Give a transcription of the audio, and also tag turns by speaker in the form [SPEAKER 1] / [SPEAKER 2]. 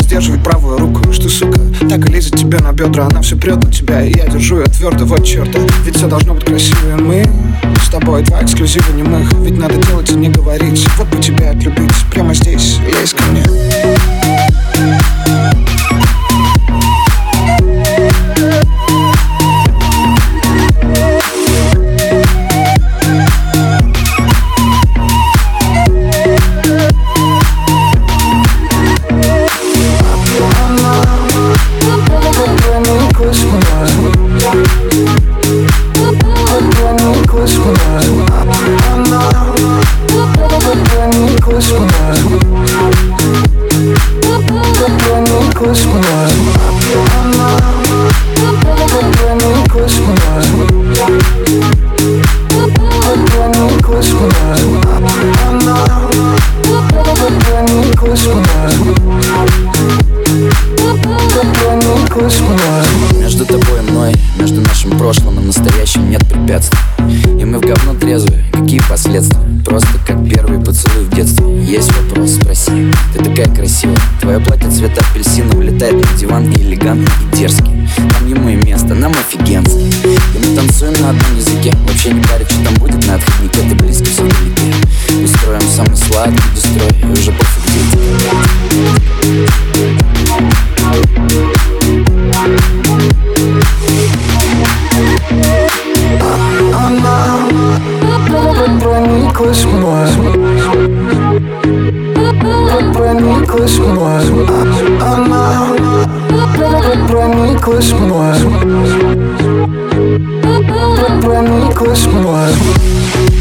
[SPEAKER 1] сдерживать правую руку. Что, сука, так и лезет тебе на бедра. Она все прет на тебя, и я держу ее твердо. Вот черта, ведь все должно быть красиво. И мы с тобой два эксклюзива немых. Ведь надо делать и не говорить. Вот бы тебя отлюбить прямо здесь, лезь ко мне.
[SPEAKER 2] Между тобой и мной, между нашим прошлым и настоящим нет препятствий. И мы в говно трезвые, какие последствия? Просто как первый поцелуй в детстве. Есть вопрос, спроси. Ты такая красивая, твое платье цвета апельсина улетает на диван и элегантный, и дерзкий. Там ему и место, нам офигенски. И мы танцуем на одном языке. Вообще не парит, что там будет на отходнике. Ты близко, все вдалеке. Устроим самый сладкий дестрой. И уже пофиг дети.
[SPEAKER 1] Прониклась мною, прониклась мною. Она прониклась мною, прониклась мною.